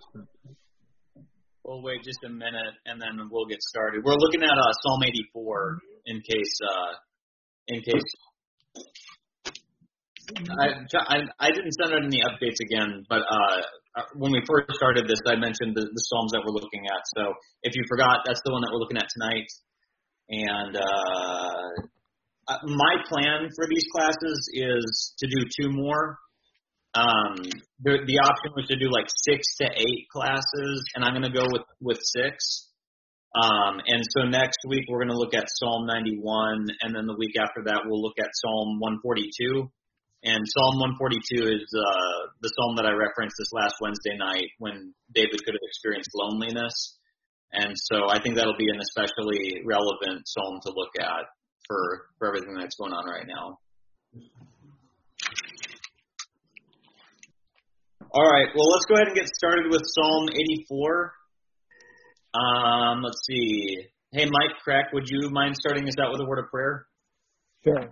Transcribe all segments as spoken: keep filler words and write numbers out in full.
We'll wait just a minute, and then we'll get started. We're looking at uh, Psalm eighty-four in case uh, in case I, I I didn't send out any updates again, but uh, when we first started this, I mentioned the, the psalms that we're looking at. So if you forgot, that's the one that we're looking at tonight. And uh, my plan for these classes is to do two more. Um, the, the option was to do like six to eight classes, and I'm going to go with, with six. Um, and so next week we're going to look at Psalm ninety-one, and then the week after that we'll look at Psalm one forty-two. And Psalm one forty-two is uh, the psalm that I referenced this last Wednesday night when David could have experienced loneliness. And so I think that'll be an especially relevant psalm to look at for, for everything that's going on right now. All right, well, let's go ahead and get started with Psalm eighty-four. Um, let's see. Hey, Mike Crack, would you mind starting us out with a word of prayer? Sure.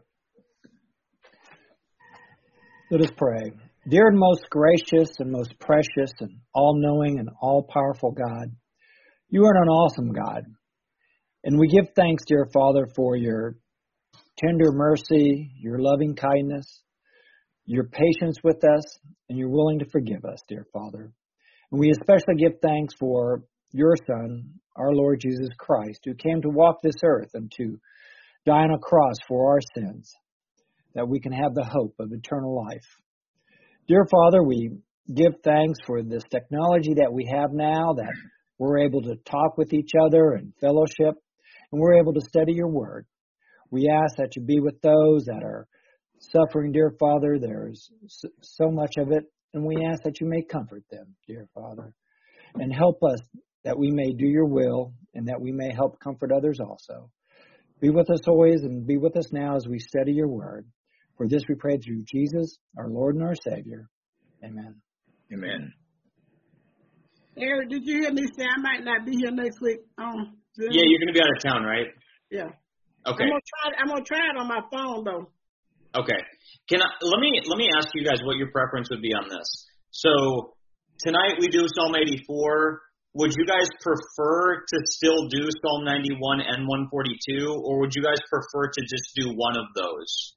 Let us pray. Dear and most gracious and most precious and all-knowing and all-powerful God, you are an awesome God. And we give thanks, dear Father, for your tender mercy, your loving kindness, your patience with us, and you're willing to forgive us, dear Father. And we especially give thanks for your Son, our Lord Jesus Christ, who came to walk this earth and to die on a cross for our sins, that we can have the hope of eternal life. Dear Father, we give thanks for this technology that we have now, that we're able to talk with each other and fellowship, and we're able to study your word. We ask that you be with those that are suffering, dear Father. There's so much of it, and we ask that you may comfort them, dear Father, and help us that we may do your will and that we may help comfort others also. Be with us always and be with us now as we study your word. For this we pray through Jesus, our Lord and our Savior. Amen. Amen. Eric, did you hear me say I might not be here next week? Um, yeah, you're going to be out of town, right? Yeah. Okay. I'm gonna try. I'm gonna try it on my phone though. Okay. Can I let me let me ask you guys what your preference would be on this. So tonight we do Psalm eighty-four. Would you guys prefer to still do Psalm ninety-one and one forty-two, or would you guys prefer to just do one of those?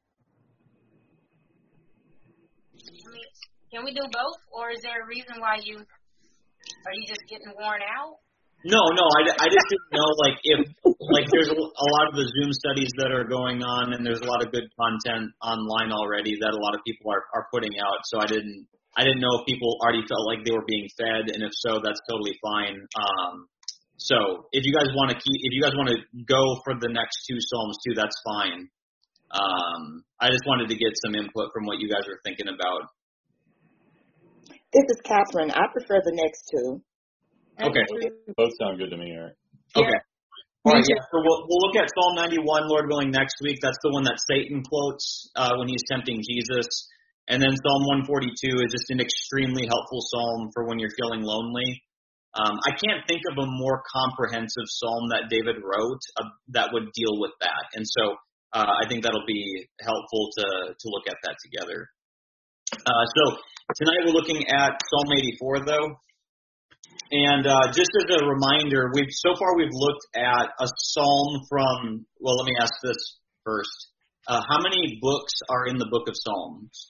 Can we do both, or is there a reason why you are you just getting worn out? No, no, I, I just didn't know, like, if, like, there's a, a lot of the Zoom studies that are going on, and there's a lot of good content online already that a lot of people are, are putting out, so I didn't, I didn't know if people already felt like they were being fed, and if so, that's totally fine. Um, so, if you guys want to keep, if you guys want to go for the next two Psalms too, that's fine. Um, I just wanted to get some input from what you guys are thinking about. This is Catherine. I prefer the next two. Okay. Both sound good to me, Eric. Okay. All right, yeah, so we'll, we'll look at Psalm ninety-one, Lord willing, next week. That's the one that Satan quotes uh, when he's tempting Jesus. And then Psalm one forty-two is just an extremely helpful psalm for when you're feeling lonely. Um, I can't think of a more comprehensive psalm that David wrote uh, that would deal with that. And so uh, I think that'll be helpful to, to look at that together. Uh, so tonight we're looking at Psalm eighty-four, though. And uh, just as a reminder, we've so far we've looked at a psalm from, well, let me ask this first. Uh, how many books are in the book of Psalms?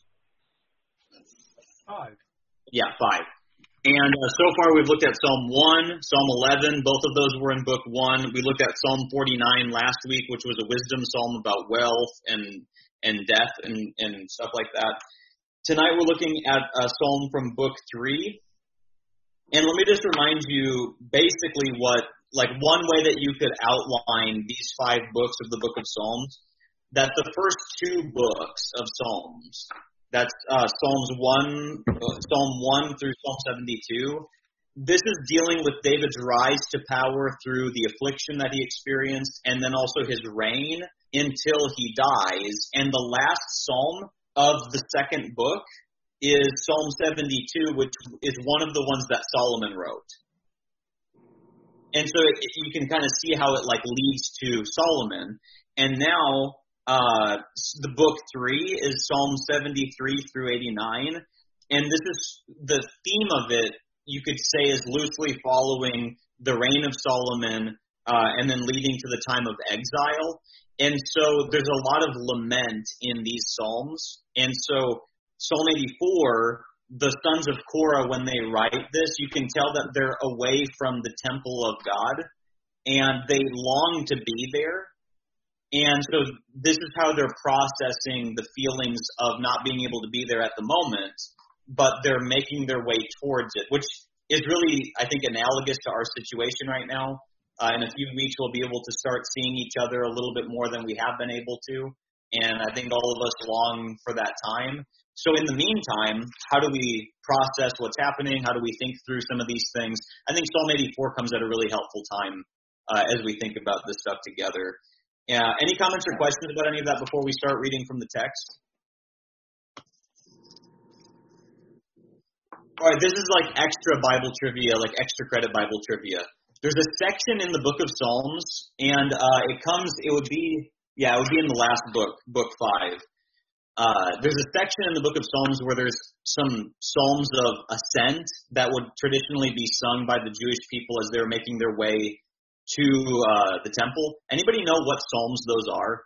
Five. Yeah, five. And uh, so far we've looked at Psalm one, Psalm eleven. Both of those were in book one. We looked at Psalm forty-nine last week, which was a wisdom psalm about wealth and and death and, and stuff like that. Tonight we're looking at a psalm from book three. And let me just remind you basically what, like one way that you could outline these five books of the book of Psalms, that the first two books of Psalms, that's uh, Psalms one, uh, Psalm one through Psalm seventy-two, this is dealing with David's rise to power through the affliction that he experienced and then also his reign until he dies. And the last psalm of the second book is Psalm seventy-two, which is one of the ones that Solomon wrote. And so it, you can kind of see how it like leads to Solomon. And now uh, the book three is Psalm seventy-three through eighty-nine. And this is the theme of it you could say is loosely following the reign of Solomon uh, and then leading to the time of exile. And so there's a lot of lament in these psalms. And so Psalm eighty-four, the sons of Korah, when they write this, you can tell that they're away from the temple of God, and they long to be there. And so this is how they're processing the feelings of not being able to be there at the moment, but they're making their way towards it, which is really, I think, analogous to our situation right now. Uh, in a few weeks, we'll be able to start seeing each other a little bit more than we have been able to. And I think all of us long for that time. So in the meantime, how do we process what's happening? How do we think through some of these things? I think Psalm eighty-four comes at a really helpful time uh, as we think about this stuff together. Uh, any comments or questions about any of that before we start reading from the text? All right, this is like extra Bible trivia, like extra credit Bible trivia. There's a section in the book of Psalms, and uh, it comes, it would be, yeah, it would be in the last book, book five. Uh, there's a section in the book of Psalms where there's some psalms of ascent that would traditionally be sung by the Jewish people as they're making their way to uh, the temple. Anybody know what psalms those are?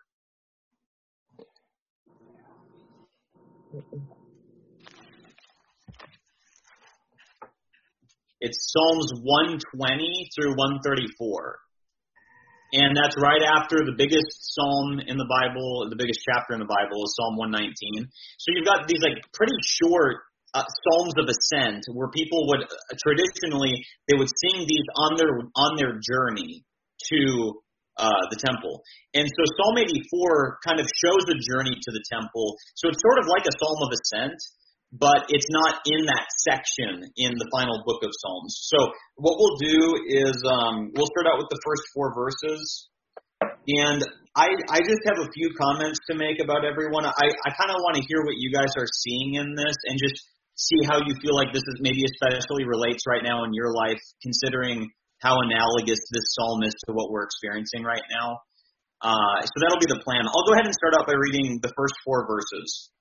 It's Psalms one twenty through one thirty-four. And that's right after the biggest psalm in the Bible, the biggest chapter in the Bible is Psalm one nineteen. So you've got these like pretty short uh, psalms of ascent where people would uh, traditionally, they would sing these on their on their journey to uh, the temple. And so Psalm eighty-four kind of shows a journey to the temple. So it's sort of like a psalm of ascent, but it's not in that section in the final book of Psalms. So what we'll do is um, we'll start out with the first four verses. And I, I just have a few comments to make about everyone. I, I kind of want to hear what you guys are seeing in this and just see how you feel like this is maybe especially relates right now in your life, considering how analogous this psalm is to what we're experiencing right now. Uh, so that'll be the plan. I'll go ahead and start out by reading the first four verses.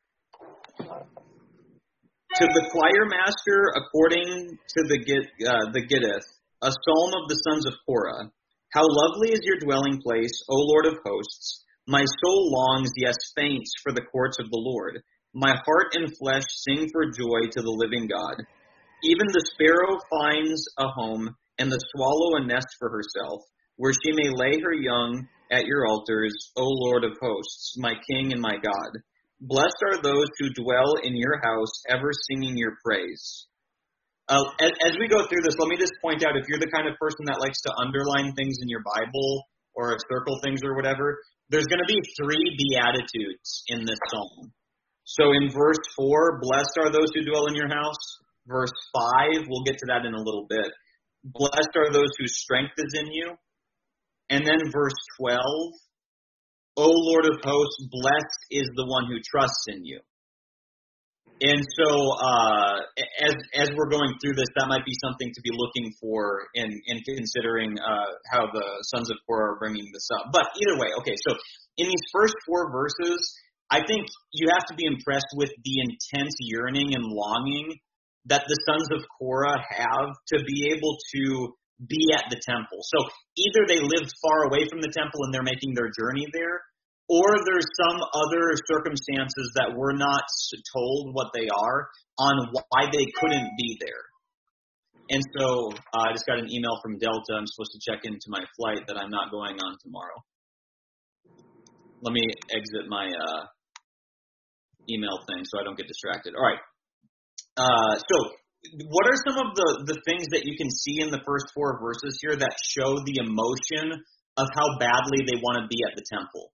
To the choir master, according to the uh, the Gittith, a psalm of the sons of Korah. How lovely is your dwelling place, O Lord of hosts! My soul longs, yes, faints for the courts of the Lord. My heart and flesh sing for joy to the living God. Even the sparrow finds a home, and the swallow a nest for herself, where she may lay her young at your altars, O Lord of hosts, my King and my God. Blessed are those who dwell in your house, ever singing your praise. Uh, as, as we go through this, let me just point out, if you're the kind of person that likes to underline things in your Bible or circle things or whatever, there's going to be three beatitudes in this psalm. So in verse four, blessed are those who dwell in your house. Verse five, we'll get to that in a little bit. Blessed are those whose strength is in you. And then verse twelve, O Lord of hosts, blessed is the one who trusts in you. And so uh, as as we're going through this, that might be something to be looking for in, in considering uh, how the sons of Korah are bringing this up. But either way, okay, so in these first four verses, I think you have to be impressed with the intense yearning and longing that the sons of Korah have to be able to be at the temple. So either they lived far away from the temple and they're making their journey there, or there's some other circumstances that we're not told what they are on why they couldn't be there. And so uh, I just got an email from Delta. I'm supposed to check into my flight that I'm not going on tomorrow. Let me exit my uh, email thing so I don't get distracted. All right. Uh, so what are some of the, the things that you can see in the first four verses here that show the emotion of how badly they want to be at the temple?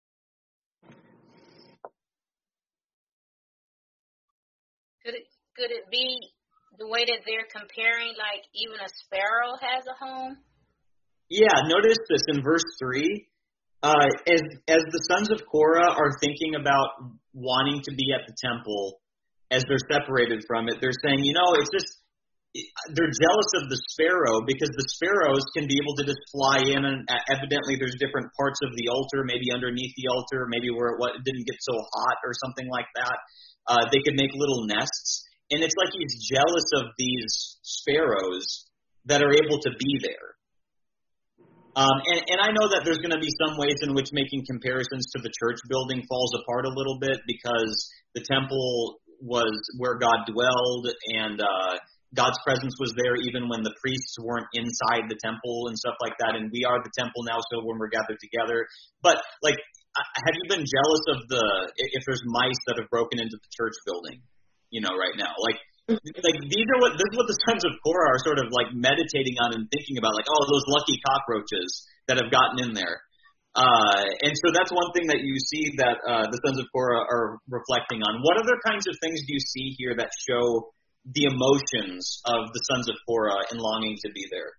Could it, could it be the way that they're comparing, like even a sparrow has a home? Yeah, notice this in verse three. Uh, as as the sons of Korah are thinking about wanting to be at the temple, as they're separated from it, they're saying, you know, it's just, they're jealous of the sparrow because the sparrows can be able to just fly in, and evidently there's different parts of the altar, maybe underneath the altar, maybe where it, what, it didn't get so hot or something like that. Uh, they could make little nests. And it's like he's jealous of these sparrows that are able to be there. Um, and, and I know that there's going to be some ways in which making comparisons to the church building falls apart a little bit because the temple was where God dwelled and uh, God's presence was there even when the priests weren't inside the temple and stuff like that. And we are the temple now, so when we're gathered together. But, like, have you been jealous of the if there's mice that have broken into the church building, you know, right now? Like, like these are what this is what the sons of Korah are sort of like meditating on and thinking about, like, oh, those lucky cockroaches that have gotten in there. Uh, and so that's one thing that you see that uh, the sons of Korah are reflecting on. What other kinds of things do you see here that show the emotions of the sons of Korah in longing to be there?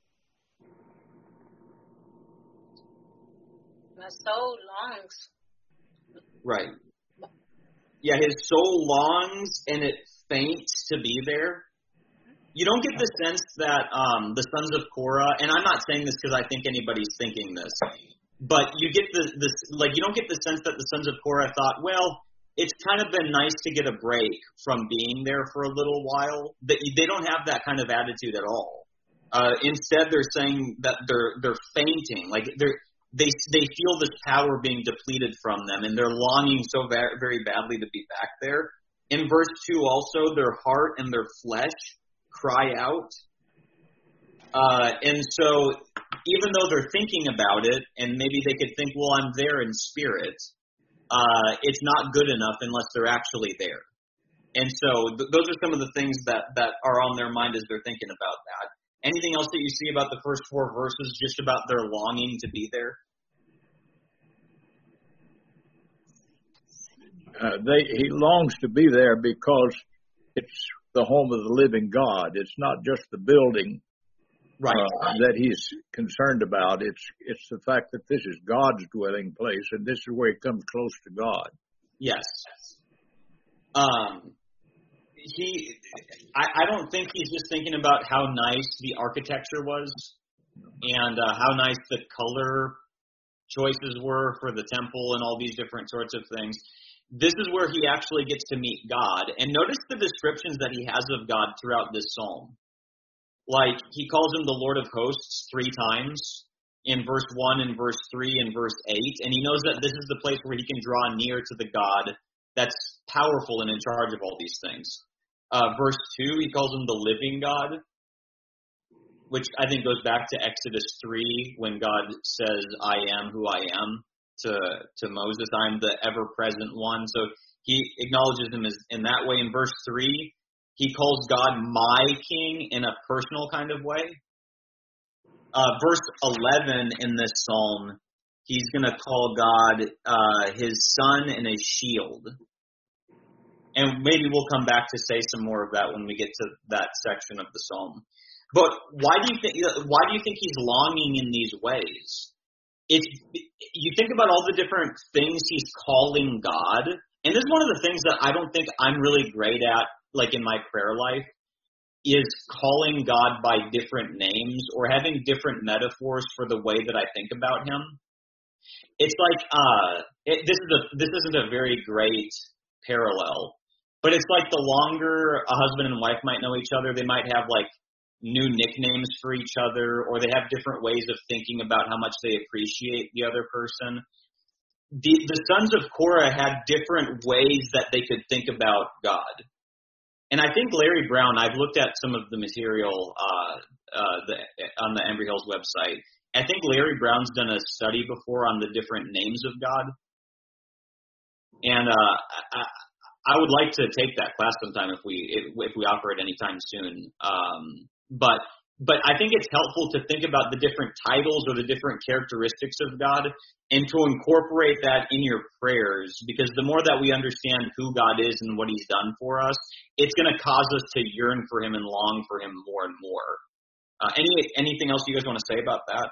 My soul longs. Right. Yeah, his soul longs and it faints to be there. You don't get the sense that um, the sons of Korah, and I'm not saying this because I think anybody's thinking this, but you get the this like you don't get the sense that the sons of Korah thought, well, it's kind of been nice to get a break from being there for a little while. They, they don't have that kind of attitude at all. Uh, instead, they're saying that they're they're fainting, like they're they they feel this power being depleted from them, and they're longing so very, very badly to be back there. In verse two, also, their heart and their flesh cry out. Uh, and so, even though they're thinking about it, and maybe they could think, well, I'm there in spirit, uh, it's not good enough unless they're actually there. And so, th- those are some of the things that, that are on their mind as they're thinking about that. Anything else that you see about the first four verses, just about their longing to be there? Uh, they, he longs to be there because it's the home of the living God. It's not just the building right. uh, that he's concerned about. It's it's the fact that this is God's dwelling place, and this is where he comes close to God. Yes. Um. He, I, I don't think he's just thinking about how nice the architecture was and uh, how nice the color choices were for the temple and all these different sorts of things. This is where he actually gets to meet God. And notice the descriptions that he has of God throughout this psalm. Like, he calls him the Lord of hosts three times in verse one, in verse three, and verse eight. And he knows that this is the place where he can draw near to the God that's powerful and in charge of all these things. Uh, verse two, he calls him the living God, which I think goes back to Exodus three when God says, I am who I am to to Moses. I'm the ever-present one. So he acknowledges him as in that way. In verse three, he calls God my king in a personal kind of way. Uh, verse eleven in this psalm, he's going to call God uh, his son and his shield. And maybe we'll come back to say some more of that when we get to that section of the psalm. But why do you think? Why do you think he's longing in these ways? It's you think about all the different things he's calling God, and this is one of the things that I don't think I'm really great at, like in my prayer life, is calling God by different names or having different metaphors for the way that I think about him. It's like uh, it, this is a this isn't a very great parallel. But it's like the longer a husband and wife might know each other, they might have like new nicknames for each other, or they have different ways of thinking about how much they appreciate the other person. The, the sons of Korah had different ways that they could think about God. And I think Larry Brown, I've looked at some of the material uh, uh, the, on the Embry Hills website. I think Larry Brown's done a study before on the different names of God. And uh, I, I would like to take that class sometime if we if, if we offer it anytime soon. Um, but but I think it's helpful to think about the different titles or the different characteristics of God and to incorporate that in your prayers, because the more that we understand who God is and what he's done for us, it's going to cause us to yearn for him and long for him more and more. Uh, any anything else you guys want to say about that?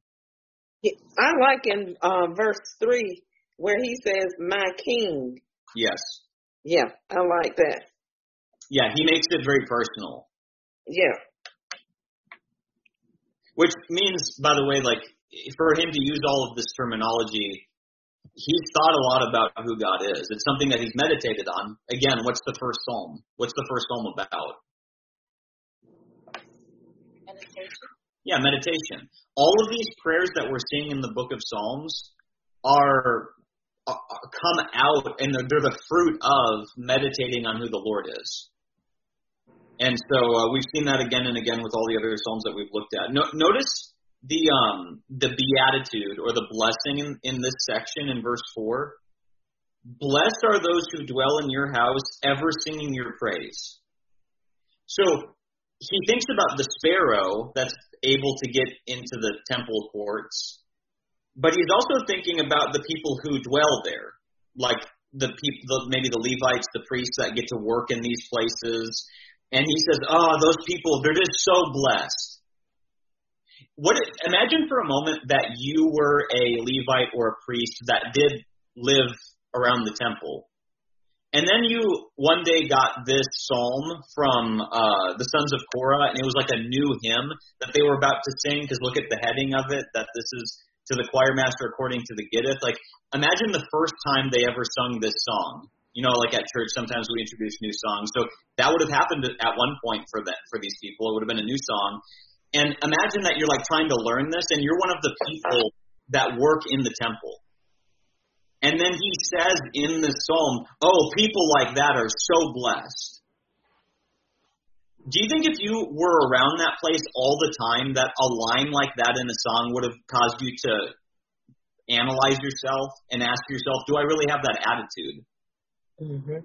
I like in uh, verse three where he says, my king. Yes. Yeah, I like that. Yeah, he makes it very personal. Yeah. Which means, by the way, like, for him to use all of this terminology, he's thought a lot about who God is. It's something that he's meditated on. Again, what's the first psalm? What's the first psalm about? Meditation. Yeah, meditation. All of these prayers that we're seeing in the book of Psalms are, are come out, and they're, they're the fruit of meditating on who the Lord is. And so uh, we've seen that again and again with all the other Psalms that we've looked at. No, notice the um, the beatitude or the blessing in, in this section in verse four. Blessed are those who dwell in your house, ever singing your praise. So he thinks about the sparrow that's able to get into the temple courts, but he's also thinking about the people who dwell there, like the people, maybe the Levites, the priests that get to work in these places. And he says, oh, those people, they're just so blessed. What? Imagine for a moment that you were a Levite or a priest that did live around the temple. And then you one day got this psalm from uh, the sons of Korah, and it was like a new hymn that they were about to sing, because look at the heading of it, that this is to the choir master according to the Gittith. Like, imagine the first time they ever sung this song. You know, like at church, sometimes we introduce new songs. So that would have happened at one point for that, for these people. It would have been a new song. And imagine that you're like trying to learn this, and you're one of the people that work in the temple. And then he says in the psalm, oh, people like that are so blessed. Do you think if you were around that place all the time, that a line like that in a song would have caused you to analyze yourself and ask yourself, do I really have that attitude? Mm-hmm.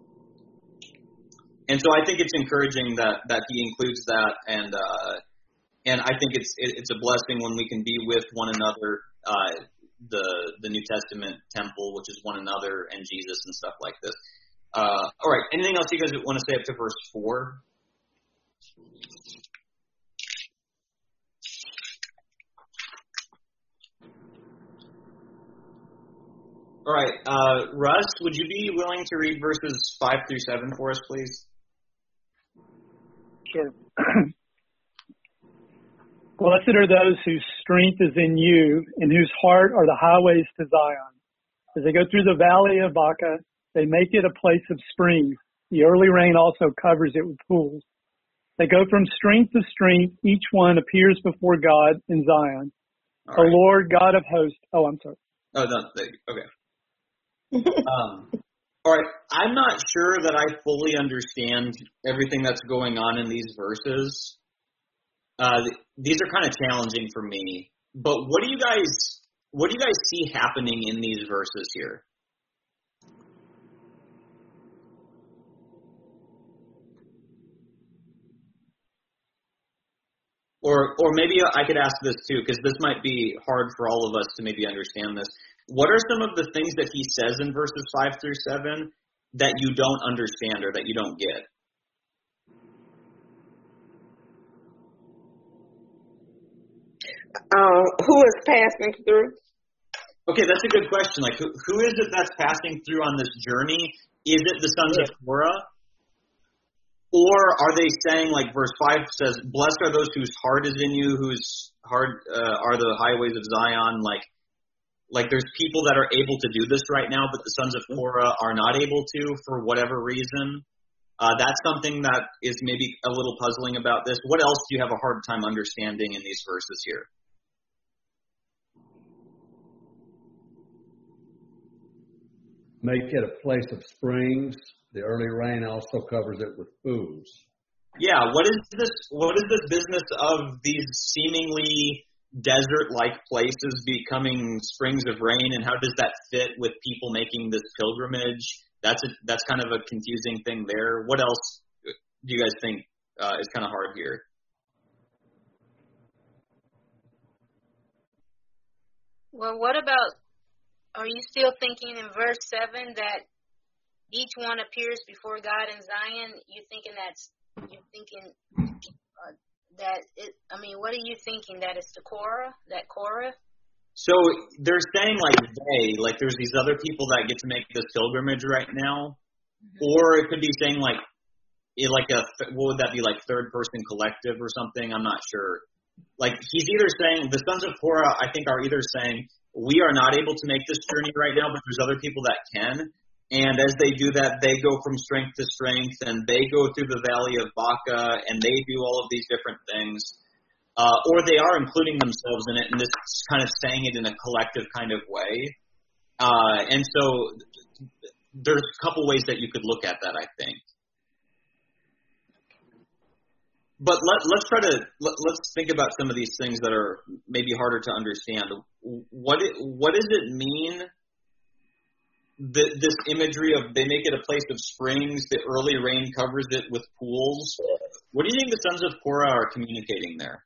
And so I think it's encouraging that, that he includes that, and uh, and I think it's it, it's a blessing when we can be with one another, uh, the the New Testament temple, which is one another, and Jesus and stuff like this. Uh, all right, anything else you guys want to say up to verse four? All right, uh, Russ, would you be willing to read verses five through seven for us, please? Sure. Blessed are those whose strength is in you, and whose heart are the highways to Zion. As they go through the valley of Baca, they make it a place of springs. The early rain also covers it with pools. They go from strength to strength. Each one appears before God in Zion. All the right. Lord God of hosts. Oh, I'm sorry. Oh, no, okay. um, all right, I'm not sure that I fully understand everything that's going on in these verses. Uh, these are kind of challenging for me. But what do you guys, what do you guys see happening in these verses here? Or, or maybe I could ask this too, because this might be hard for all of us to maybe understand this. What are some of the things that he says in verses five through seven that you don't understand or that you don't get? Uh, who is passing through? Okay, that's a good question. Like, who, who is it that's passing through on this journey? Is it the sons of Korah? Or are they saying, like verse five says, blessed are those whose heart is in you, whose heart uh, are the highways of Zion? Like, like there's people that are able to do this right now, but the sons of Korah are not able to for whatever reason. Uh, that's something that is maybe a little puzzling about this. What else do you have a hard time understanding in these verses here? Make it a place of springs. The early rain also covers it with pools. Yeah, what is this? What is this business of these seemingly desert-like places becoming springs of rain, and how does that fit with people making this pilgrimage? That's a, that's kind of a confusing thing there. What else do you guys think uh, is kind of hard here? Well, what about, are you still thinking in verse seven that each one appears before God in Zion? You thinking that's, you're thinking uh, that, it, I mean, what are you thinking? That it's the Korah, that Korah? So they're saying like they, like there's these other people that get to make this pilgrimage right now, mm-hmm. Or it could be saying like, it like a, what would that be, like third person collective or something? I'm not sure. Like he's either saying, the sons of Korah, I think, are either saying, we are not able to make this journey right now, but there's other people that can. And as they do that, they go from strength to strength, and they go through the valley of Baca, and they do all of these different things. Uh, or they are including themselves in it and just kind of saying it in a collective kind of way. Uh, and so there's a couple ways that you could look at that, I think. But let, let's try to let, let's think about some of these things that are maybe harder to understand. What it, what does it mean? The, this imagery of they make it a place of springs, the early rain covers it with pools. What do you think the sons of Korah are communicating there?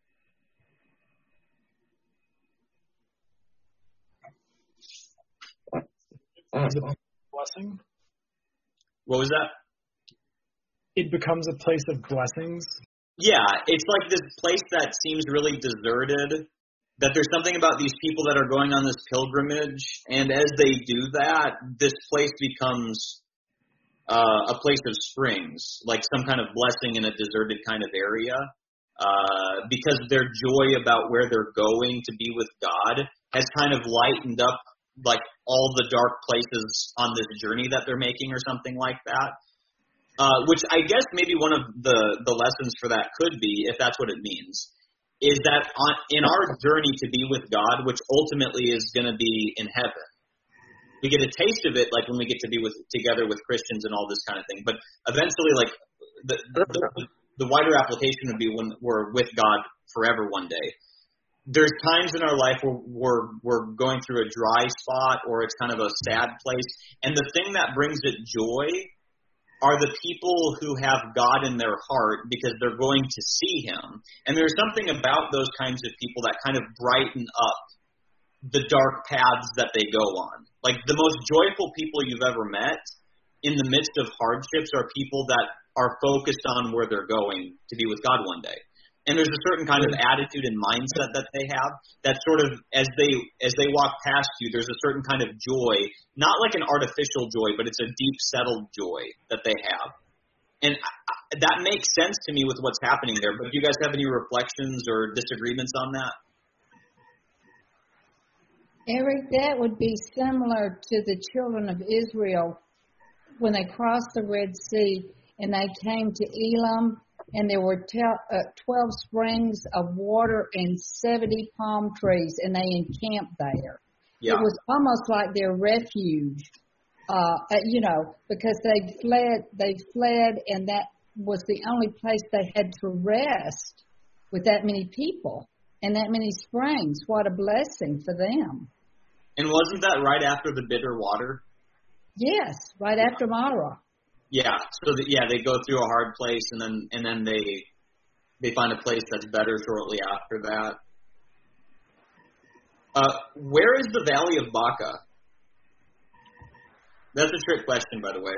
It's a blessing. What was that? It becomes a place of blessings. Yeah, it's like this place that seems really deserted, that there's something about these people that are going on this pilgrimage, and as they do that, this place becomes uh, a place of springs, like some kind of blessing in a deserted kind of area, uh, because their joy about where they're going to be with God has kind of lightened up like all the dark places on this journey that they're making or something like that. Uh, which I guess maybe one of the, the lessons for that could be, if that's what it means, is that on, in our journey to be with God, which ultimately is going to be in heaven, we get a taste of it like when we get to be with together with Christians and all this kind of thing. But eventually, like the the, the wider application would be when we're with God forever one day. There's times in our life where we're, we're going through a dry spot or it's kind of a sad place. And the thing that brings it joy are the people who have God in their heart because they're going to see Him. And there's something about those kinds of people that kind of brighten up the dark paths that they go on. Like the most joyful people you've ever met in the midst of hardships are people that are focused on where they're going to be with God one day. And there's a certain kind of attitude and mindset that they have that sort of, as they as they walk past you, there's a certain kind of joy, not like an artificial joy, but it's a deep, settled joy that they have. And I, that makes sense to me with what's happening there. But do you guys have any reflections or disagreements on that? Eric, that would be similar to the children of Israel when they crossed the Red Sea and they came to Elam. And there were twelve springs of water and seventy palm trees, and they encamped there. Yeah. It was almost like their refuge, uh, you know, because they fled, they fled, and that was the only place they had to rest with that many people and that many springs. What a blessing for them. And wasn't that right after the bitter water? Yes, right yeah. after Marah. Yeah, so the, yeah, they go through a hard place, and then and then they they find a place that's better shortly after that. Uh, where is the Valley of Baca? That's a trick question, by the way.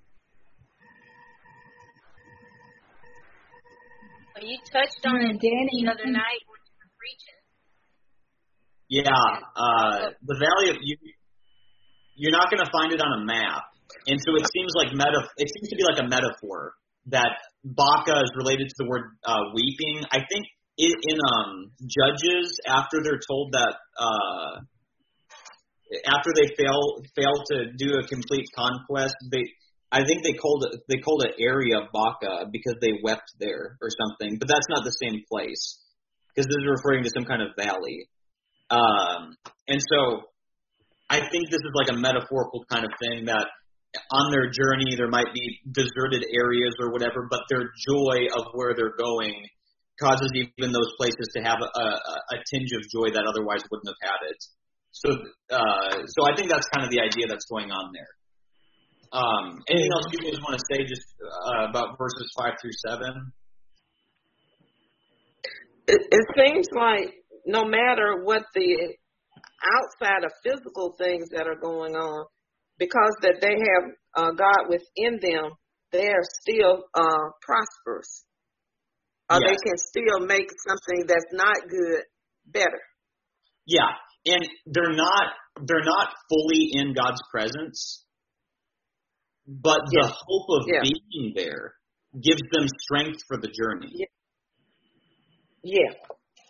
Well, you touched on it the other night when you were preaching. Yeah, uh, the Valley of you. You're not going to find it on a map. And so it seems like meta. It seems to be like a metaphor that Baca is related to the word uh, weeping. I think in, in um, Judges, after they're told that uh, after they fail fail to do a complete conquest, they I think they called it they called it area Baca because they wept there or something. But that's not the same place because this is referring to some kind of valley. Um, and so I think this is like a metaphorical kind of thing that. On their journey, there might be deserted areas or whatever, but their joy of where they're going causes even those places to have a, a, a tinge of joy that otherwise wouldn't have had it. So, uh, so I think that's kind of the idea that's going on there. Um, anything else you guys want to say just uh, about verses five through seven? It, it seems like no matter what the outside of physical things that are going on, because that they have uh, God within them, they are still uh, prosperous. Or yes. They can still make something that's not good better. Yeah, and they're not they're not fully in God's presence, but the yes. hope of yeah. being there gives them strength for the journey. Yeah. yeah.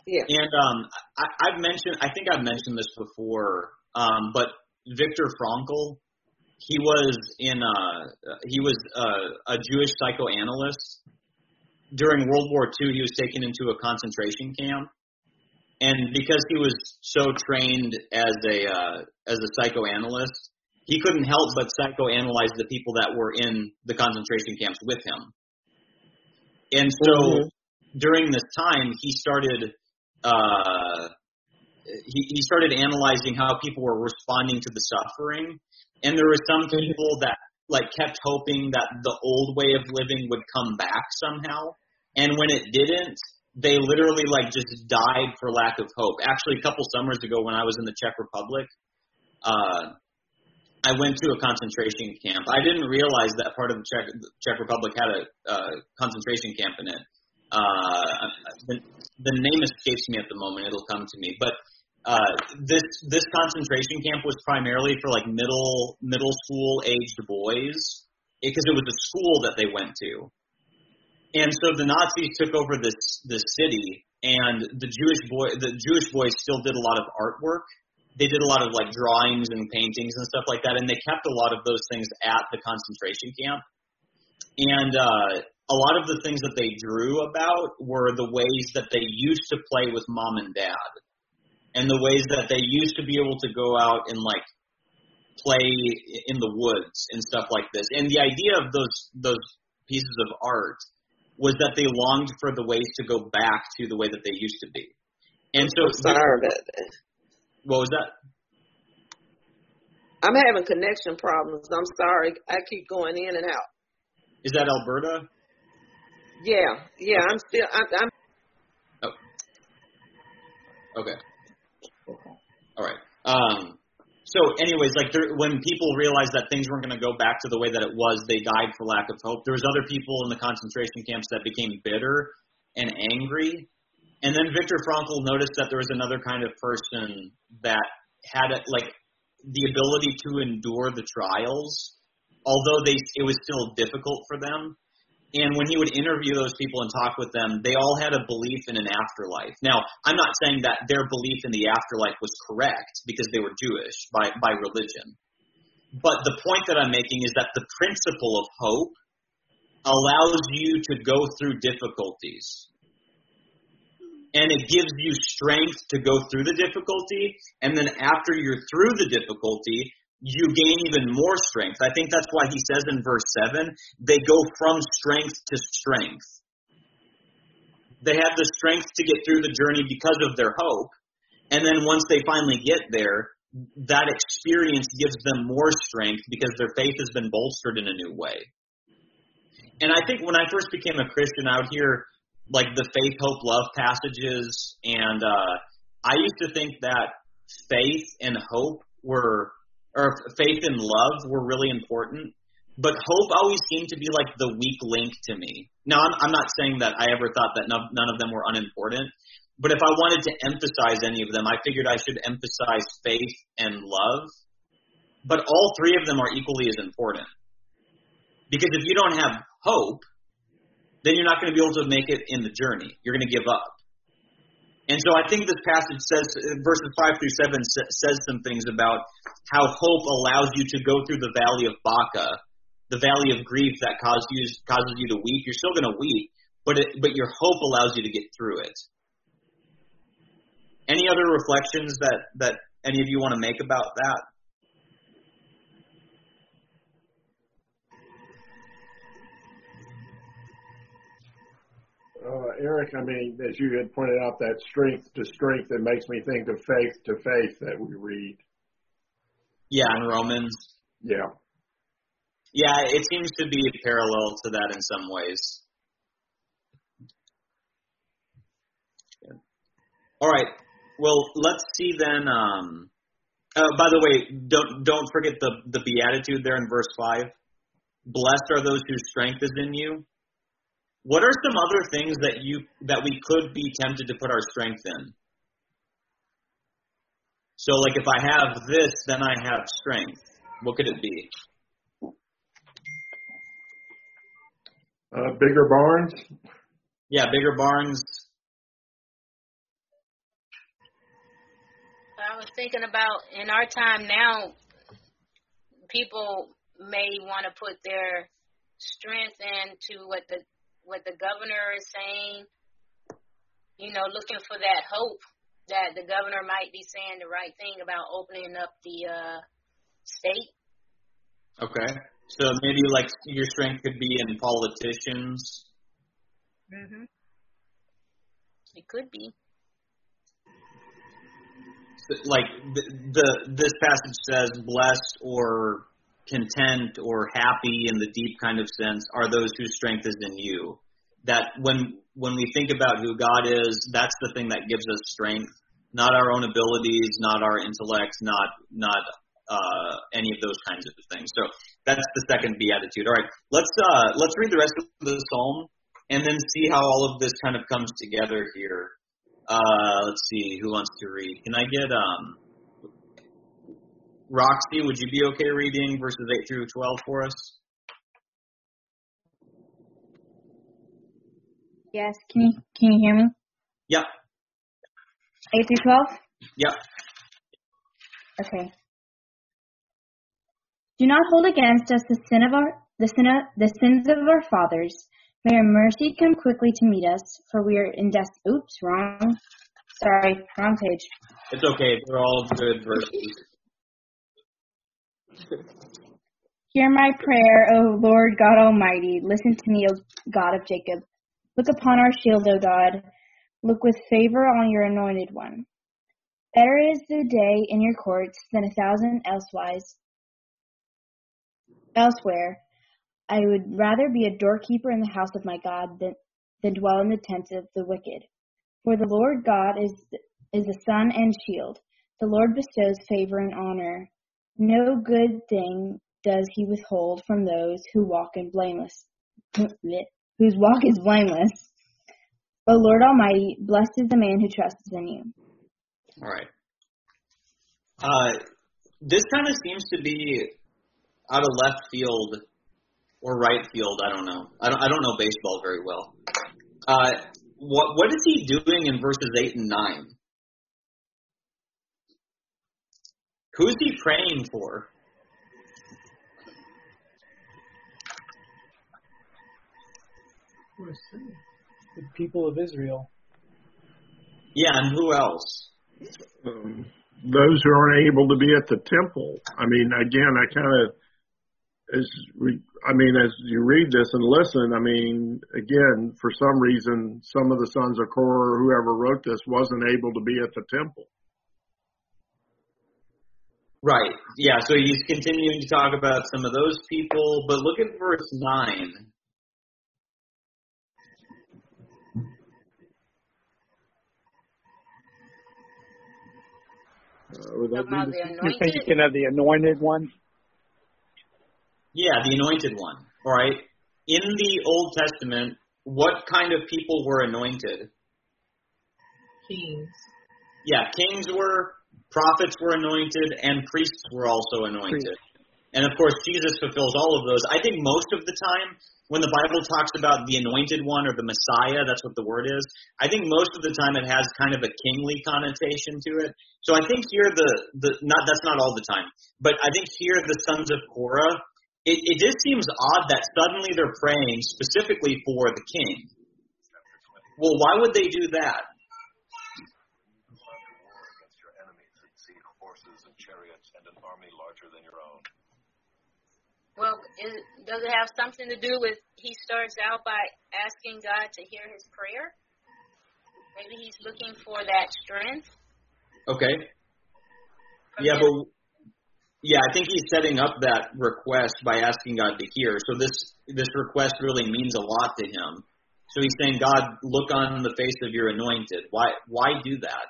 Yeah. And um, I, I've mentioned, I think I've mentioned this before, um, but Viktor Frankl, he was in, uh, he was uh, a Jewish psychoanalyst. During World War Two, he was taken into a concentration camp, and because he was so trained as a uh, as a psychoanalyst, he couldn't help but psychoanalyze the people that were in the concentration camps with him. And so, mm-hmm. during this time, he started uh, he, he started analyzing how people were responding to the suffering, and there were some people that like kept hoping that the old way of living would come back somehow. And when it didn't, they literally like just died for lack of hope. Actually, a couple summers ago when I was in the Czech Republic, uh, I went to a concentration camp. I didn't realize that part of the Czech, the Czech Republic had a uh, concentration camp in it. Uh, the, the name escapes me at the moment. It'll come to me. But Uh, this this concentration camp was primarily for like middle middle school aged boys because it was a school that they went to, and so the Nazis took over this this city, and the Jewish boy the Jewish boys still did a lot of artwork. They did a lot of like drawings and paintings and stuff like that, and they kept a lot of those things at the concentration camp. And uh, a lot of the things that they drew about were the ways that they used to play with mom and dad. And the ways that they used to be able to go out and like play in the woods and stuff like this. And the idea of those those pieces of art was that they longed for the ways to go back to the way that they used to be. And so, I'm sorry about that. What was that? I'm having connection problems. I'm sorry. I keep going in and out. Is that Alberta? Yeah, yeah. I'm still. I'm. I'm oh. Okay. All right. Um, so anyways, like there, when people realized that things weren't going to go back to the way that it was, they died for lack of hope. There was other people in the concentration camps that became bitter and angry. And then Viktor Frankl noticed that there was another kind of person that had like the ability to endure the trials, although they it was still difficult for them. And when he would interview those people and talk with them, they all had a belief in an afterlife. Now, I'm not saying that their belief in the afterlife was correct because they were Jewish by, by religion. But the point that I'm making is that the principle of hope allows you to go through difficulties. And it gives you strength to go through the difficulty. And then after you're through the difficulty, you gain even more strength. I think that's why he says in verse seven, they go from strength to strength. They have the strength to get through the journey because of their hope. And then once they finally get there, that experience gives them more strength because their faith has been bolstered in a new way. And I think when I first became a Christian, I would hear like the faith, hope, love passages. And uh, I used to think that faith and hope were or faith and love were really important, but hope always seemed to be like the weak link to me. Now, I'm, I'm not saying that I ever thought that none, none of them were unimportant, but if I wanted to emphasize any of them, I figured I should emphasize faith and love, but all three of them are equally as important. Because if you don't have hope, then you're not going to be able to make it in the journey. You're going to give up. And so I think this passage says, verses five through seven says some things about how hope allows you to go through the valley of Baca, the valley of grief that causes you, causes you to weep. You're still going to weep, but it, but your hope allows you to get through it. Any other reflections that, that any of you want to make about that? Uh, Eric, I mean, as you had pointed out, that strength to strength, it makes me think of faith to faith that we read. Yeah, in Romans. Yeah. Yeah, it seems to be parallel to that in some ways. Yeah. All right. Well, let's see then. Um, uh, by the way, don't don't forget the the beatitude there in verse five. Blessed are those whose strength is in you. What are some other things that you that we could be tempted to put our strength in? So, like, if I have this, then I have strength. What could it be? Uh, bigger barns. Yeah, bigger barns. was thinking about in our time now, people may want to put their strength into what the what the governor is saying, you know, looking for that hope that the governor might be saying the right thing about opening up the uh, state. Okay. So maybe like your strength could be in politicians. Mhm. It could be. Like the, the this passage says, blessed or content or happy in the deep kind of sense are those whose strength is in you. That when when we think about who God is, that's the thing that gives us strength, not our own abilities, not our intellects, not not uh, any of those kinds of things. So that's the second beatitude. All right, let's uh, let's read the rest of the psalm and then see how all of this kind of comes together here. Uh, let's see, who wants to read? Can I get um, Roxy? Would you be okay reading verses eight through twelve for us? Yes. Can you can you hear me? Yep. Eight through twelve. Yep. Okay. Do not hold against us the sin of our the sin of, the sins of our fathers. May your mercy come quickly to meet us, for we are in des. Oops, wrong. Sorry, wrong page. It's okay. They're all good verses. Hear my prayer, O Lord God Almighty. Listen to me, O God of Jacob. Look upon our shield, O God. Look with favor on your anointed one. Better is the day in your courts than a thousand elsewise. Elsewhere, I would rather be a doorkeeper in the house of my God than, than dwell in the tents of the wicked. For the Lord God is is the sun and shield. The Lord bestows favor and honor. No good thing does he withhold from those who walk in blameless, whose walk is blameless. O Lord Almighty, blessed is the man who trusts in you. All right. Uh, this kind of seems to be out of left field or right field. I don't know. I don't. I don't know baseball very well. Uh, what What is he doing in verses eight and nine? Who is he praying for? The people of Israel. Yeah, and who else? Um, those who aren't able to be at the temple. I mean, again, I kind of, as we, I mean, as you read this and listen, I mean, again, for some reason, some of the sons of Korah or whoever wrote this wasn't able to be at the temple. Right. Yeah, so he's continuing to talk about some of those people, but look at verse nine. Uh, would that About be the the, You're anointed. thinking of the anointed one? Yeah, the anointed one. All right. In the Old Testament, what kind of people were anointed? Kings. Yeah, kings were, prophets were anointed, and priests were also anointed. Priests. And of course, Jesus fulfills all of those. I think most of the time, when the Bible talks about the anointed one or the Messiah, that's what the word is, I think most of the time it has kind of a kingly connotation to it. So I think here the, the not that's not all the time, but I think here the sons of Korah, it, it just seems odd that suddenly they're praying specifically for the king. Well, why would they do that? Well, is, does it have something to do with he starts out by asking God to hear his prayer? Maybe he's looking for that strength. Okay. Yeah, but yeah, I think he's setting up that request by asking God to hear. So this this request really means a lot to him. So he's saying, God, look on the face of your anointed. Why why do that?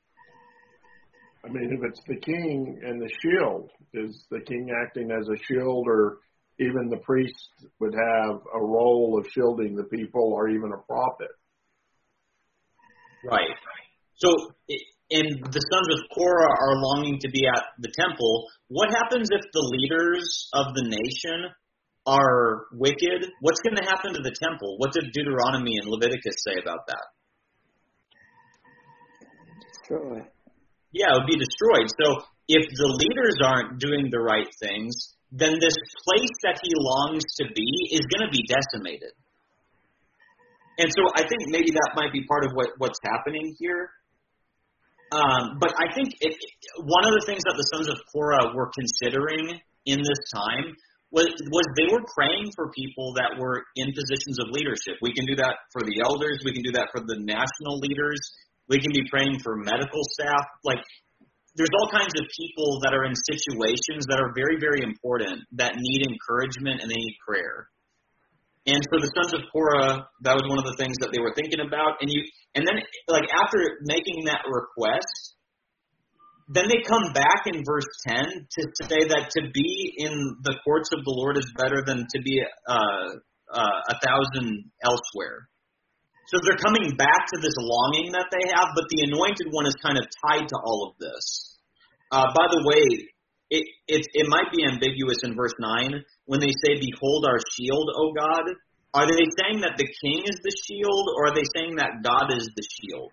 I mean, if it's the king and the shield, is the king acting as a shield, or even the priest would have a role of shielding the people, or even a prophet? Right. So, and the sons of Korah are longing to be at the temple. What happens if the leaders of the nation are wicked? What's going to happen to the temple? What did Deuteronomy and Leviticus say about that? Destroy. yeah, it would be destroyed. So if the leaders aren't doing the right things, then this place that he longs to be is going to be decimated. And so I think maybe that might be part of what, what's happening here. Um, but I think it, one of the things that the sons of Korah were considering in this time was, was they were praying for people that were in positions of leadership. We can do that for the elders. We can do that for the national leaders. We can be praying for medical staff. Like, there's all kinds of people that are in situations that are very, very important that need encouragement and they need prayer. And for the sons of Korah, that was one of the things that they were thinking about. And you, and then, like, after making that request, then they come back in verse ten to say that to be in the courts of the Lord is better than to be uh, uh, a thousand elsewhere. So they're coming back to this longing that they have, but the anointed one is kind of tied to all of this. Uh, by the way, it, it it might be ambiguous in verse nine when they say, "Behold our shield, O God." Are they saying that the king is the shield, or are they saying that God is the shield?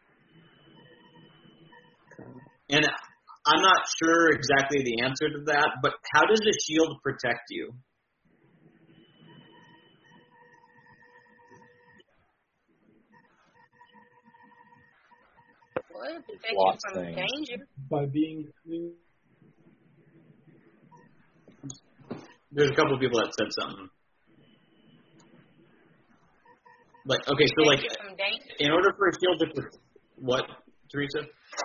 And I'm not sure exactly the answer to that, but how does a shield protect you? Well, it protects you from things. danger. By being There's a couple of people that said something. Like, okay, so like, in order for a shield to, what, Teresa?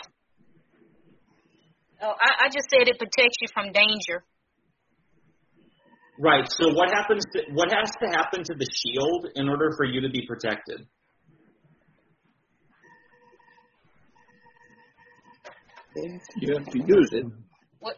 Oh, I, I just said it protects you from danger. Right. So what happens? To, what has to happen to the shield in order for you to be protected? You have to use it. What?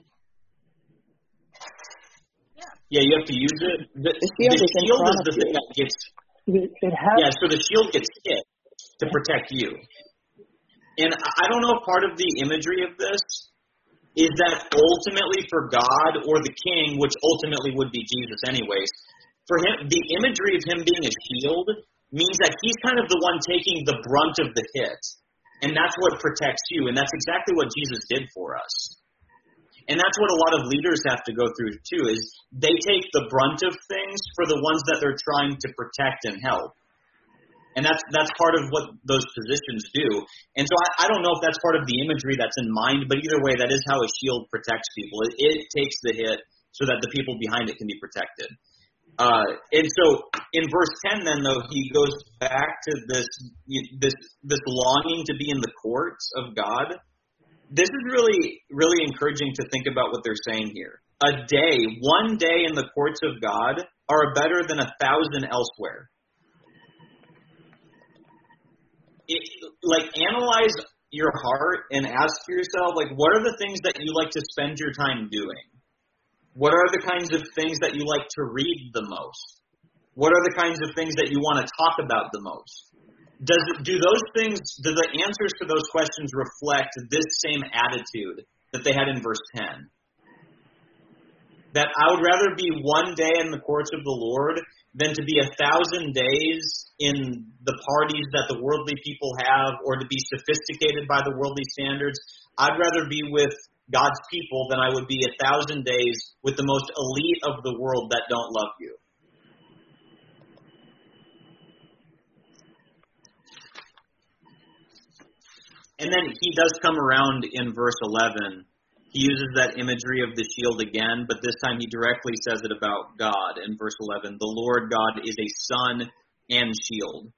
Yeah, you have to use it. The, The shield the is in shield front is of the you. thing that gets. It, it has. Yeah. So the shield gets hit to protect you. And I don't know if part of the imagery of this is that ultimately for God or the king, which ultimately would be Jesus anyways, for him, the imagery of him being a shield means that he's kind of the one taking the brunt of the hit. And that's what protects you. And that's exactly what Jesus did for us. And that's what a lot of leaders have to go through too, is they take the brunt of things for the ones that they're trying to protect and help. And that's that's part of what those positions do. And so I, I don't know if that's part of the imagery that's in mind, but either way, that is how a shield protects people. It, it takes the hit so that the people behind it can be protected. Uh, and so in verse ten, then though, he goes back to this this this longing to be in the courts of God. This is really really encouraging to think about what they're saying here. A day, one day in the courts of God are better than a thousand elsewhere. It, like, analyze your heart and ask yourself, like, what are the things that you like to spend your time doing? What are the kinds of things that you like to read the most? What are the kinds of things that you want to talk about the most? Does it, do those things, do the answers to those questions reflect this same attitude that they had in verse ten? That I would rather be one day in the courts of the Lord than to be a thousand days in the parties that the worldly people have, or to be sophisticated by the worldly standards. I'd rather be with God's people than I would be a thousand days with the most elite of the world that don't love you. And then he does come around in verse eleven. He uses that imagery of the shield again, but this time he directly says it about God in verse eleven. The Lord God is a sun and shield.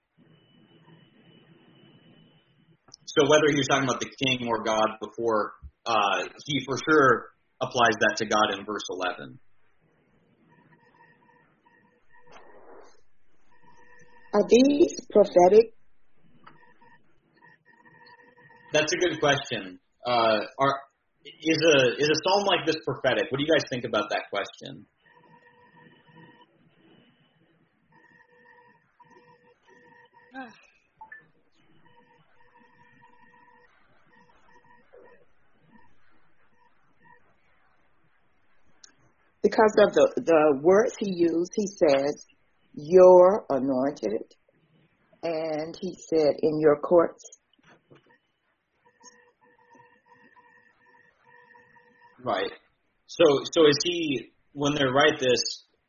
So whether he was talking about the king or God before, uh, he for sure applies that to God in verse eleven. Are these prophetic? That's a good question. Uh, are is a is a psalm like this prophetic? What do you guys think about that question? Because of the, the words he used, he says, "Your anointed," and he said, "In your courts." Right. So, so is he, when they write this,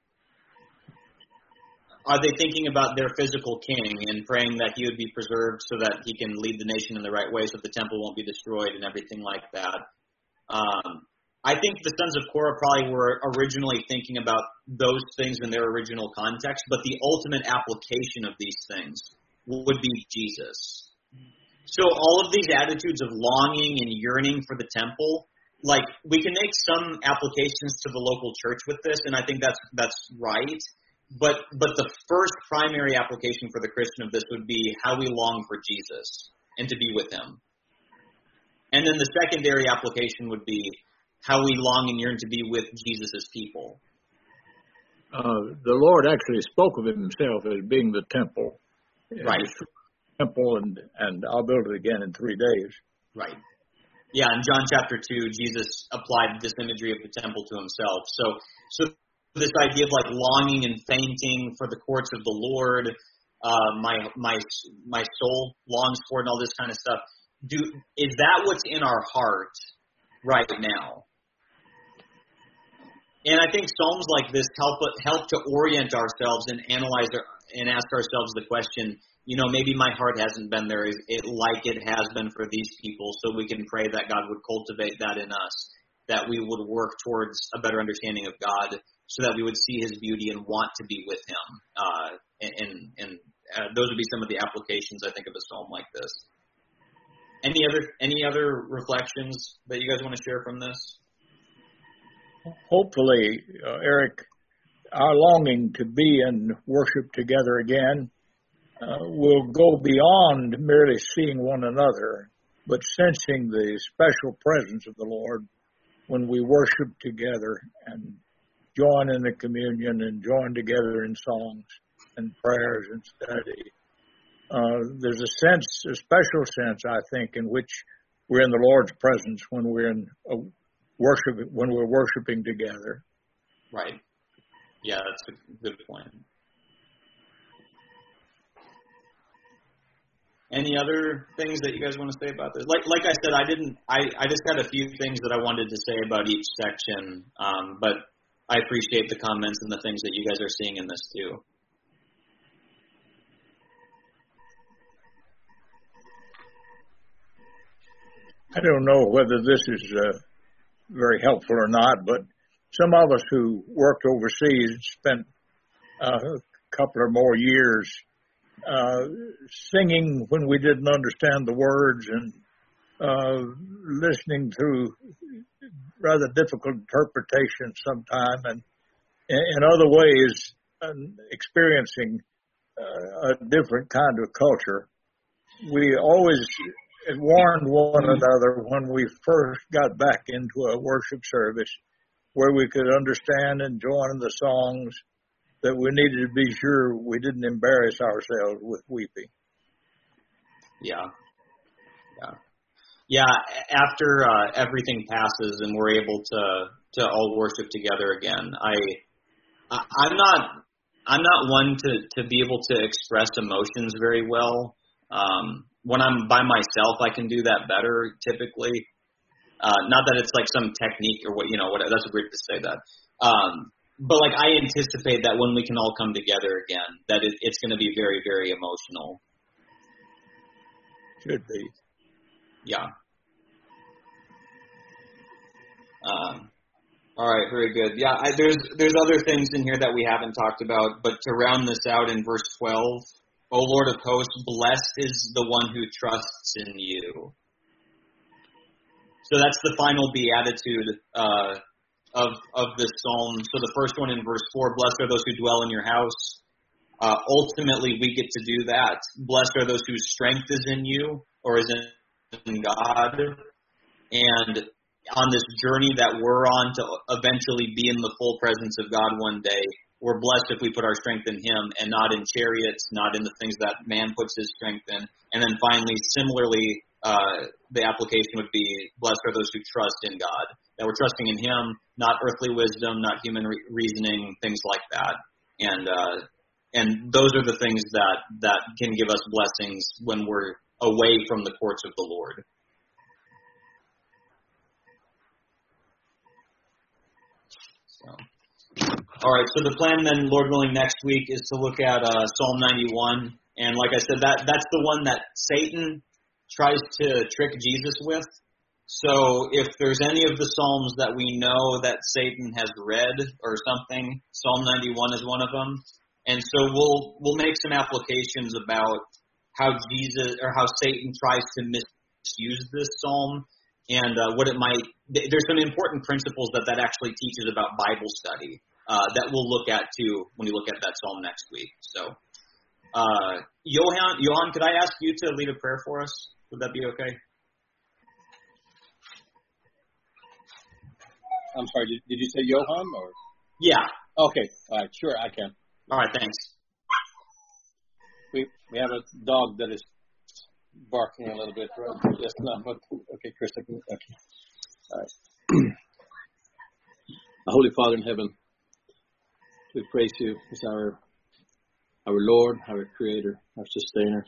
are they thinking about their physical king and praying that he would be preserved so that he can lead the nation in the right way so the temple won't be destroyed and everything like that? Um, I think the sons of Korah probably were originally thinking about those things in their original context, but the ultimate application of these things would be Jesus. So all of these attitudes of longing and yearning for the temple, like we can make some applications to the local church with this, and I think that's that's right. But but the first primary application for the Christian of this would be how we long for Jesus and to be with him. And then the secondary application would be how we long and yearn to be with Jesus' people. Uh, the Lord actually spoke of himself as being the temple. Right. Temple, and, and I'll build it again in three days. Right. Yeah, in John chapter two, Jesus applied this imagery of the temple to himself. So so this idea of like longing and fainting for the courts of the Lord, uh, my my my soul longs for it, and all this kind of stuff. Do is that what's in our heart right now? And I think Psalms like this help help to orient ourselves and analyze our, and ask ourselves the question, you know, maybe my heart hasn't been there it, like it has been for these people, so we can pray that God would cultivate that in us, that we would work towards a better understanding of God, so that we would see his beauty and want to be with him. Uh, and and uh, those would be some of the applications, I think, of a psalm like this. Any other any other reflections that you guys want to share from this? Hopefully, uh, Eric, our longing to be and worship together again uh, will go beyond merely seeing one another, but sensing the special presence of the Lord when we worship together and join in the communion and join together in songs and prayers and study. Uh, there's a sense, a special sense, I think, in which we're in the Lord's presence when we're in a worship, when we're worshiping together. Right. Yeah, that's a good point. Any other things that you guys want to say about this? Like, like I said, I didn't. I, I just had a few things that I wanted to say about each section, um, but I appreciate the comments and the things that you guys are seeing in this too. I don't know whether this is uh, very helpful or not, but some of us who worked overseas spent uh, a couple or more years uh, singing when we didn't understand the words and uh, listening to rather difficult interpretation sometime, and in other ways um, experiencing uh, a different kind of culture. We always warned one another when we first got back into a worship service where we could understand and join in the songs that we needed to be sure we didn't embarrass ourselves with weeping. Yeah. Yeah. Yeah, after uh, everything passes and we're able to to all worship together again, I, I I'm not I'm not one to, to be able to express emotions very well. Um, when I'm by myself, I can do that better typically. Uh, not that it's like some technique or what you know. What that's weird to say that. Um, but like I anticipate that when we can all come together again, that it, it's going to be very very emotional. Should be. Yeah. Um, all right, very good. Yeah, I, there's there's other things in here that we haven't talked about, but to round this out in verse twelve, O Lord of hosts, blessed is the one who trusts in you. So that's the final beatitude uh, of of this psalm. So the first one in verse four, blessed are those who dwell in your house. Uh, ultimately, we get to do that. Blessed are those whose strength is in you or is in God. And on this journey that we're on to eventually be in the full presence of God one day, we're blessed if we put our strength in Him and not in chariots, not in the things that man puts his strength in. And then finally, similarly, uh, the application would be, blessed are those who trust in God. That we're trusting in Him, not earthly wisdom, not human re- reasoning, things like that. And uh, and those are the things that, that can give us blessings when we're away from the courts of the Lord. All right, so the plan then, Lord willing, next week is to look at uh, Psalm ninety-one. And like I said, that that's the one that Satan tries to trick Jesus with. So if there's any of the Psalms that we know that Satan has read or something, Psalm ninety-one is one of them. And so we'll we'll make some applications about how Jesus or how Satan tries to misuse this psalm and uh, what it might. There's some important principles that that actually teaches about Bible study uh, that we'll look at too when we look at that psalm next week. So, uh, Johan, Johan, could I ask you to lead a prayer for us? Would that be okay? I'm sorry, did, did you say Johan or? Yeah. Okay, all right, sure, I can. All right, thanks. We we have a dog that is barking a little bit, right? Yes, no, but, okay, Chris, I can, okay. All right. Our Holy Father in heaven, we praise you as our our Lord, our Creator, our Sustainer.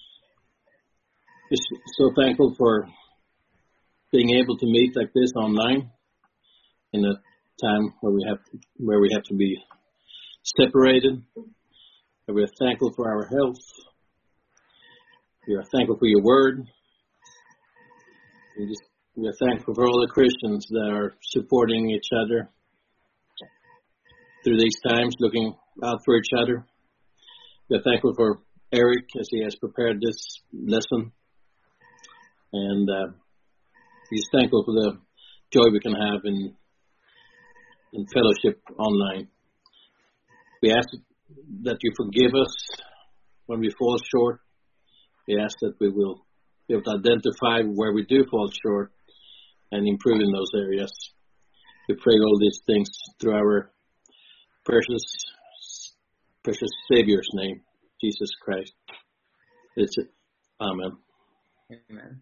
We're so thankful for being able to meet like this online in a time where we have where we have to be separated. And we're thankful for our health. We are thankful for your word. We just we are thankful for all the Christians that are supporting each other through these times, looking out for each other. We're thankful for Eric as he has prepared this lesson. And uh, we're just thankful for the joy we can have in in fellowship online. We ask that you forgive us when we fall short. We ask that we will be able to identify where we do fall short and improve in those areas. We pray all these things through our precious, precious Savior's name, Jesus Christ. It's it. Amen. Amen.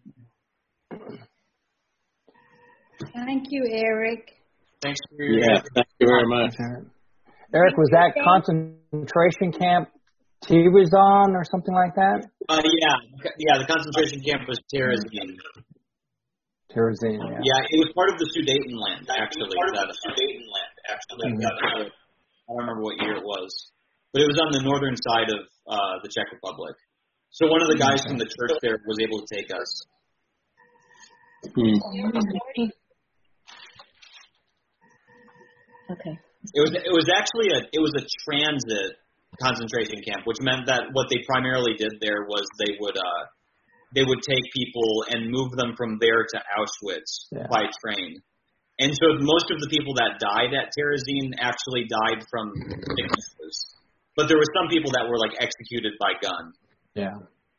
Thank you, Eric. Thanks for your Yeah, thank you very much. Eric, was that concentration camp T was on or something like that? Uh, yeah, yeah. The concentration camp was Terezin. Terezin, yeah. Yeah, it was part of the Sudetenland, actually. Part of the Sudetenland, actually. Mm-hmm. I don't remember what year it was, but it was on the northern side of uh, the Czech Republic. So one of the guys from the church there was able to take us. Hmm. Okay. It was it was actually a it was a transit concentration camp, which meant that what they primarily did there was they would uh they would take people and move them from there to Auschwitz yeah. by train. And so most of the people that died at Terezin actually died from sicknesses, but there were some people that were like executed by gun. Yeah.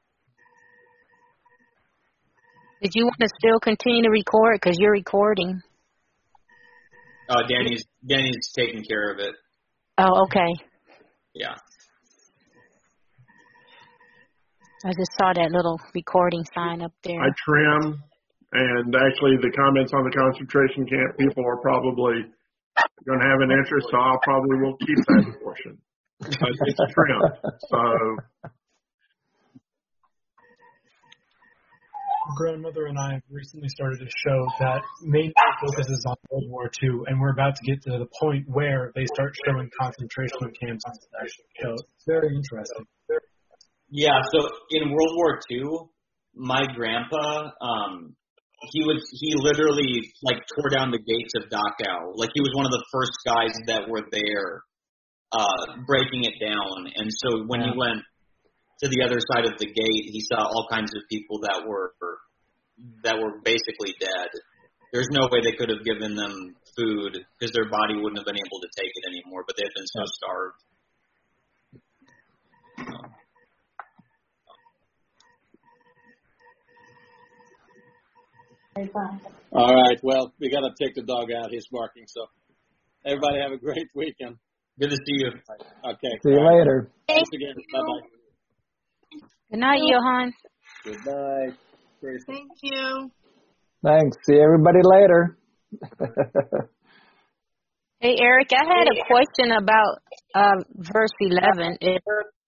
Did you want to still continue to record? Because you're recording. Uh, Danny's Danny's taking care of it. Oh, okay. Yeah. I just saw that little recording sign up there. I trim, and actually the comments on the concentration camp people are probably going to have an interest, so I'll probably will keep that portion. But it's trim, so. Grandmother and I have recently started a show that mainly focuses on World War Two, and we're about to get to the point where they start showing concentration camps on the show. It's very interesting. Yeah, so in World War Two, my grandpa, um, he was he literally like tore down the gates of Dachau. Like he was one of the first guys that were there, uh, breaking it down. And so when yeah. he went to the other side of the gate, he saw all kinds of people that were that were basically dead. There's no way they could have given them food because their body wouldn't have been able to take it anymore, but they'd been so starved. All right, well, we got to take the dog out. He's barking, so everybody have a great weekend. Good to see you. Okay. See you right. later. Thanks again. Bye-bye. Good night, Johan. Good night. Thank you. Thanks. See everybody later. Hey, Eric, I had a question about uh, verse eleven. It,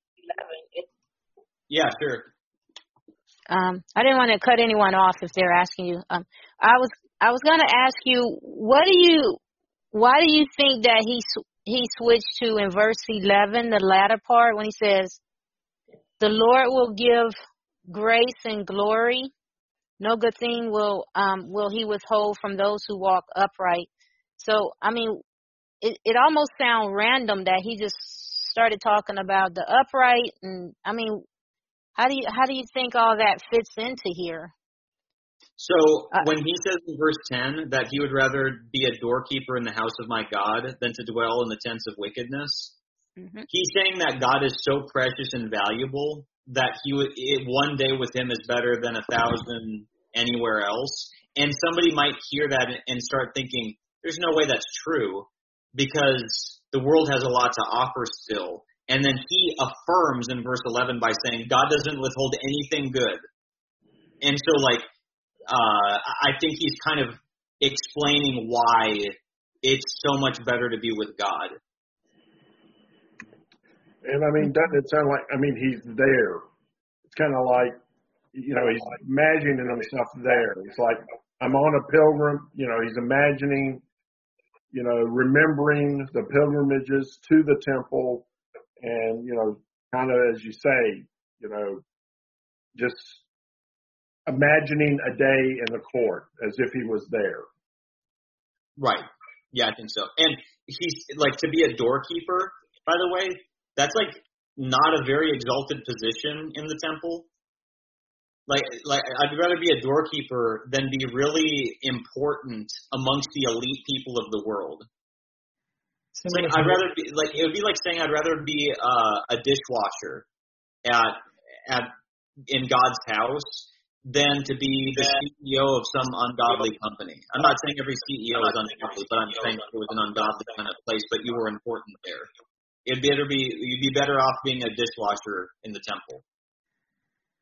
yeah, sure. Um, I didn't want to cut anyone off if they're asking you. Um, I was I was going to ask you, what do you, why do you think that he he switched to in verse eleven, the latter part, when he says, the Lord will give grace and glory. No good thing will um, will he withhold from those who walk upright. So, I mean, it, it almost sounds random that he just started talking about the upright. And, I mean, how do you how do you think all that fits into here? So when he says in verse ten that he would rather be a doorkeeper in the house of my God than to dwell in the tents of wickedness, mm-hmm. he's saying that God is so precious and valuable that he would it, one day with him is better than a thousand anywhere else. And somebody might hear that and start thinking, there's no way that's true because the world has a lot to offer still. And then he affirms in verse eleven by saying God doesn't withhold anything good. And so like, Uh, I think he's kind of explaining why it's so much better to be with God. And I mean, doesn't it sound like, I mean, he's there. It's kind of like, you know, he's imagining himself there. It's like, I'm on a pilgrim, you know, he's imagining, you know, remembering the pilgrimages to the temple and, you know, kind of as you say, you know, just imagining a day in the court as if he was there. Right. Yeah, I think so. And he's like, to be a doorkeeper, by the way, that's like not a very exalted position in the temple. Like, like I'd rather be a doorkeeper than be really important amongst the elite people of the world. It's like I'd rather be like it would be like saying I'd rather be uh, a dishwasher at at in God's house than to be the C E O of some ungodly company. I'm not saying every C E O is ungodly, but I'm saying it was an ungodly kind of place, but you were important there. It'd better be you'd be better off being a dishwasher in the temple.